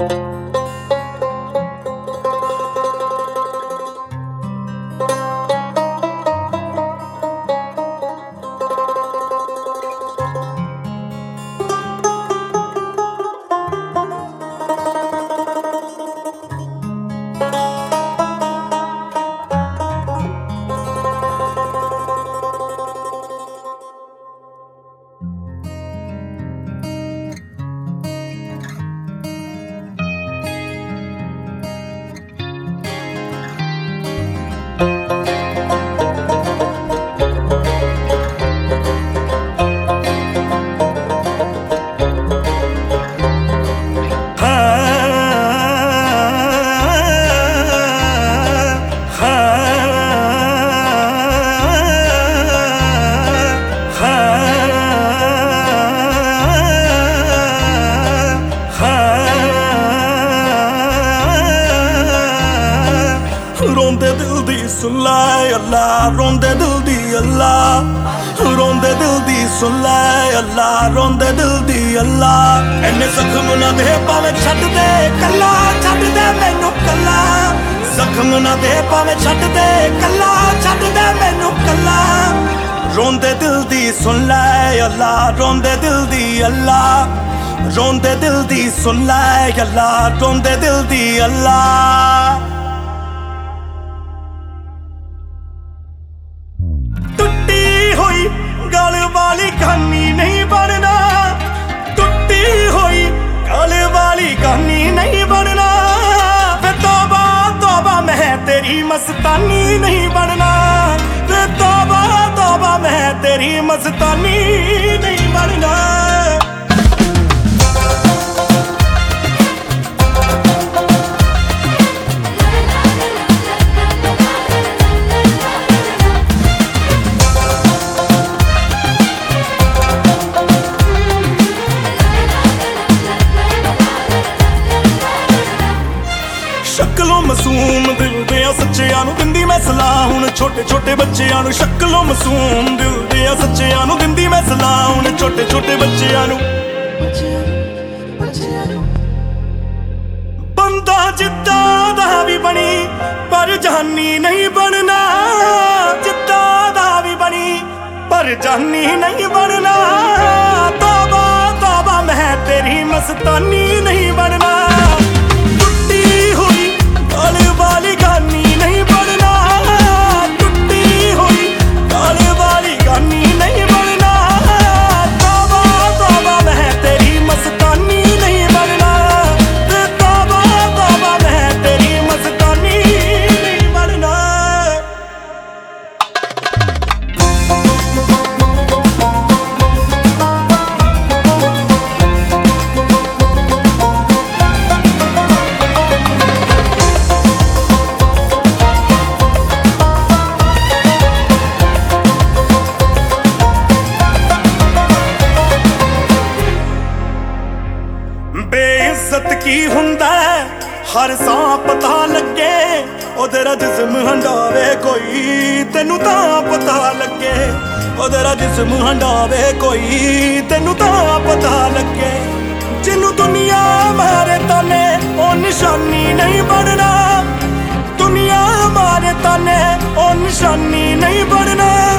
रोंदे दिल दी सुन लै अल्लाह, रोंदे दिल दी अल्लाह, रोंदे दिल दी सुन लै अल्लाह, रोंदे दिल दी अल्लाह। इन्ने जख्म ना दे पावे छड्ड दे कल्ला, छड्ड दे मैनू कल्ला। जख्म ना दे पावे छड्ड दे कल्ला, छड्ड दे मैनू कल्ला। रोंदे दिल दी सुन लै अल्लाह, रोंदे दिल दी अल्लाह, रोंदे दिल दी सुन लै अल्लाह, रोंदे दिल दी अल्लाह। गल वाली कहानी नहीं बनना, टुटी हुई गल वाली कहानी नहीं बनना। वे तौबा तौबा मैं तेरी मस्तानी नहीं बनना, वे तौबा तौबा मैं तेरी मस्तानी नहीं बनना। शक्लों मासूम दिल दे सच्चियां नूं दिंदी मैं सलाह, हुण छोटे छोटे बच्चियां नूं। शक्लों मासूम दिल दे सच्चियां नूं दिंदी मैं सलाह, हुण छोटे छोटे बच्चियां नूं। बंदा जिद्दां दा भी बनी पर जानी नहीं बनना, जिद्दां दा भी बनी पर जानी नहीं बनना। तौबा तौबा मैं तेरी मस्तानी नहीं बनना। वाली कहानी नहीं बनना, टूटी हुई गल वाली कहानी नहीं बनना। तौबा तौबा मैं तेरी मस्तानी नहीं बनना, तौबा तौबा मैं तेरी मस्तानी नहीं बनना। बेइज्जत की हुंदा हर सां पता लगे, ओ तेरा जिस्म हंडावे कोई तेनू तां पता लगे, ओ तेरा जिस्म हंडावे कोई तेनू तां पता लगे। जिन्नू दुनिया मारे ताने ओ निशानी नहीं बनना, दुनिया मारे ताने ओ निशानी नहीं बनना।